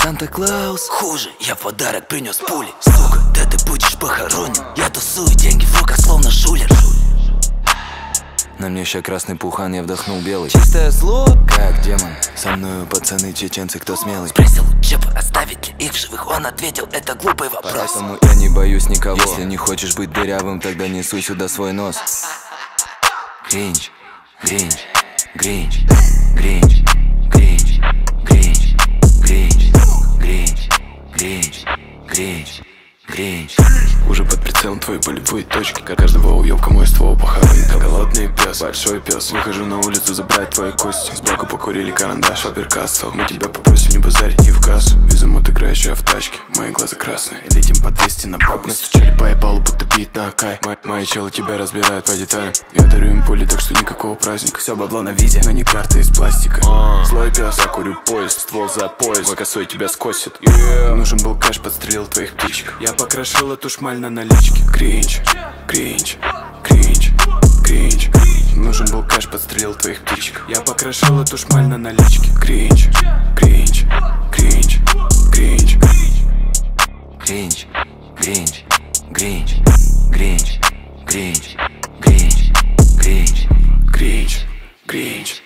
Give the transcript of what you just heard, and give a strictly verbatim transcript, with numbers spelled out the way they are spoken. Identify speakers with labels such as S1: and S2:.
S1: Санта-Клаус хуже, я подарок принес пули. Сука, да ты будешь похоронен. Я тусую, деньги в руках, словно шулер. На мне еще красный пухан, я вдохнул белый. Чистое зло, как демон. Со мною пацаны чеченцы, кто смелый. Спросил у Чепа, оставить ли их в живых. Он ответил, это глупый вопрос. Поэтому я не боюсь никого. Если не хочешь быть дырявым, тогда несу сюда свой нос. Гринч, Гринч, Гринч, Гринч, Гринч, Гринч, Гринч, Гринч, Гринч, Гринч, Гринч.
S2: Уже под прицелом твоей болевой точки. Как каждого уёбка мой ствол похоронит. Голодный пес, большой пес. Выхожу на улицу забрать твои кости. Сбоку покурили карандаш, Фабер-Кастелл. Мы тебя попросим не базарить ни в кассу. Везем играющая в тачке, мои глаза красные. Летим по двести на бабу. Настучали по ебалу, будто бит на акай. Мои, мои челы тебя разбирают по деталям. Я дарю им пули, так что никакого праздника. Все бабло на визе, но не карта из пластика. uh, Злой пес, я курю поезд, ствол за поезд. Мой косой тебя скосит. yeah. Нужен был кэш, подстрелил твоих птичек. Я покрошил эту шмаль на наличке. Кринж, кринж, кринж, кринж. Нужен был кэш, подстрелил твоих птичек. Я покрошил эту шмаль на наличке. Кринж, кринж, кринж, кринж.
S1: Гринч, Гринч, Гринч, Гринч, Гринч, Гринч, Гринч,
S2: Кринж, кринж.